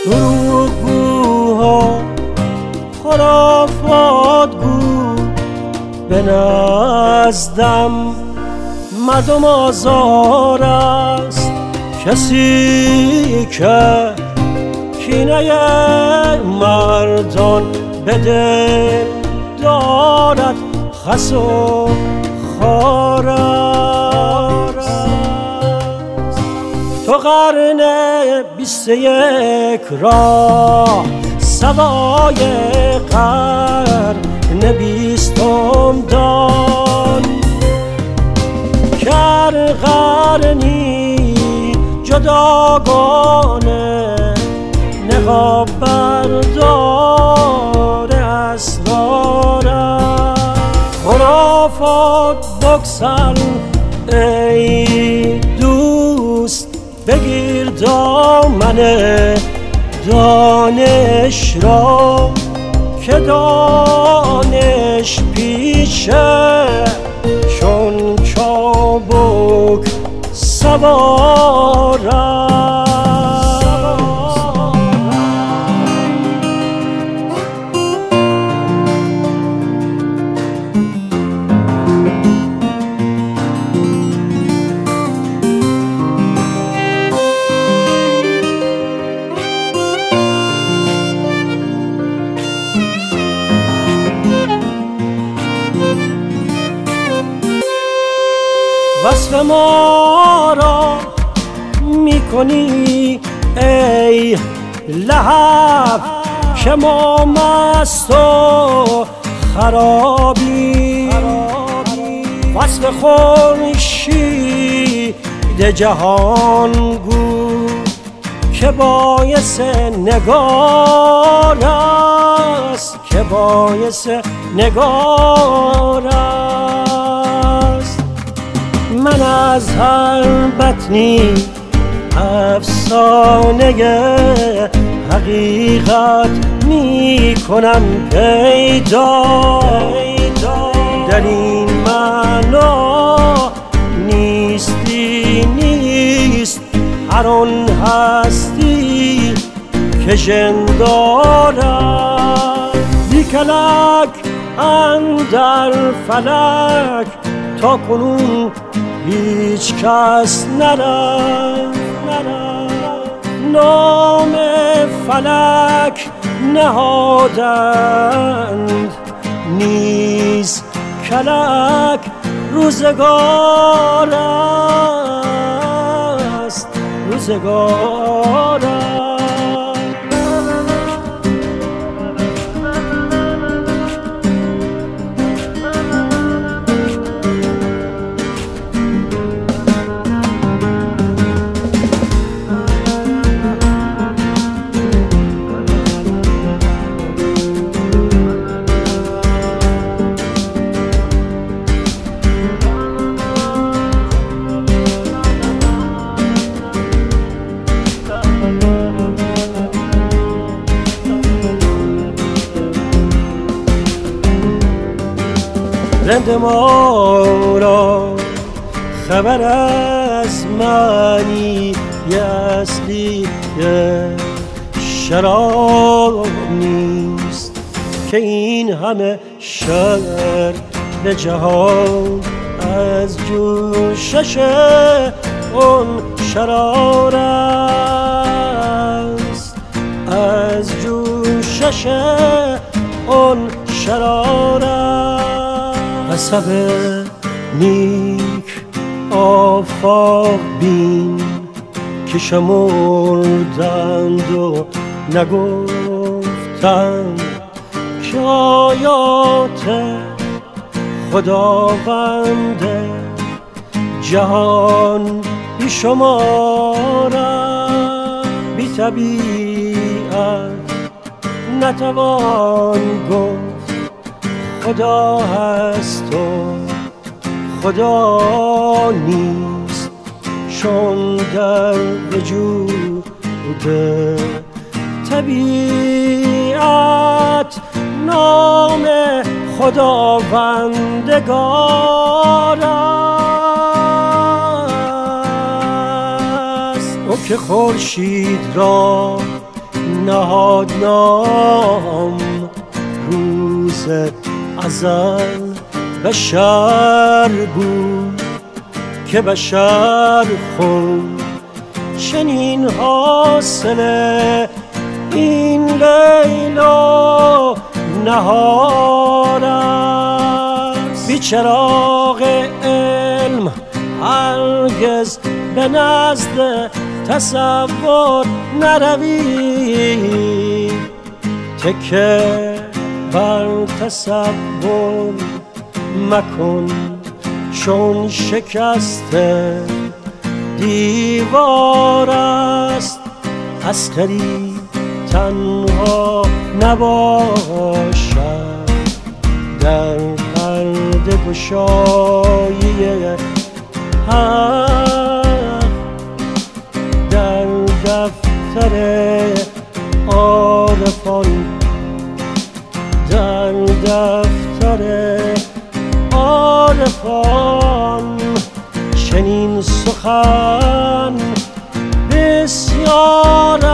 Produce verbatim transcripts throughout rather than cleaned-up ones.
دروغگوها خرافات گو به نزدم مردم آزار است، کسی که کینه مردان به دل دارد خس و خار است. تو قرن بیست یک را سوای قرن بیستم دان، کر قرنی جداگانه نقاب بردار اسرار خرافات بگسل ای دوست، بگیر دامن دانش را که دانش پیشه چون چابک سوار است. وصف ما را میکنی ای لحب که ما مست و خرابی، وصف خورشید جهان گو که باعث نگار است، که باعث نگار است. من از هر بطنی افسانه حقیقت می کنم پیدا، در این معنا نیستی نیست هر آن هستی که ژندارد. بی کلک اندر فلک تا کنون هیچ کس نرفت، نام فلک نهادند نیز کلک روزگار است، روزگار است. رند ما را خبر از معنی اصلی شراب نیست که این همه شر به جهان از جوشش اون شرار است، از جوشش اون شرار است. حسب نیک آفاق بین که شمردند و نگفتند که آیات خداوند جهان بی شمارند. بی طبیعت نتوان گفت خدا هست و خدا نیست، چون در وجود طبیعت نام خداوندگار است. او که خورشید را نهاد نام روز ازل بشر بود که بشر خون. چنین حاصل این لیل و نهار است. بی چراغ علم هرگز به نزد تصور نروی، تکه بر تصور مکن چون شکسته دیوار است. عسکری تنها نباشد در پرده گشایی حق، در دفتر عارفان، در دفتر عارفان چنین سخن بسیار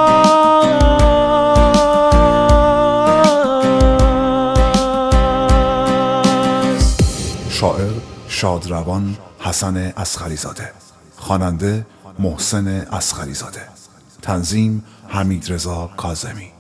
است. شاعر شادروان حسن اصغری زاده، خواننده محسن اصغری زاده، تنظیم حمیدرضا کاظمی.